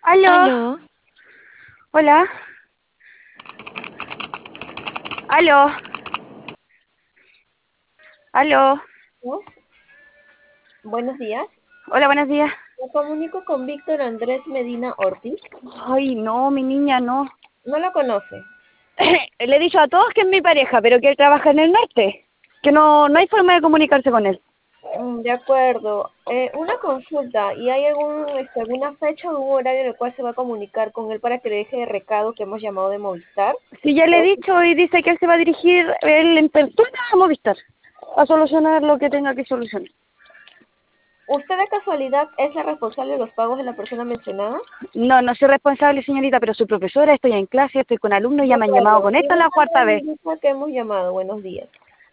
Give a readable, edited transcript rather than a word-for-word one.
Aló, Aló, hola, aló, aló, ¿No? Buenos días. hola, buenos días. Me comunico con Víctor Andrés Medina Ortiz. Ay, no, mi niña, no. No lo conoce. Le he dicho a todos que es mi pareja, pero que él trabaja en el norte, que no hay forma de comunicarse con él. De acuerdo. Una consulta. ¿Y hay alguna fecha o un horario en el cual se va a comunicar con él para que le deje de recado que hemos llamado de Movistar? Sí, ya le he dicho y dice que él se va a dirigir él en persona a Movistar, a solucionar lo que tenga que solucionar. ¿Usted de casualidad es la responsable de los pagos de la persona mencionada? No soy responsable, señorita, pero soy profesora, estoy en clase, estoy con alumnos y De ya me han llamado acuerdo. con esto Mi la nombre cuarta es vez. Melissa, que hemos llamado. Buenos días.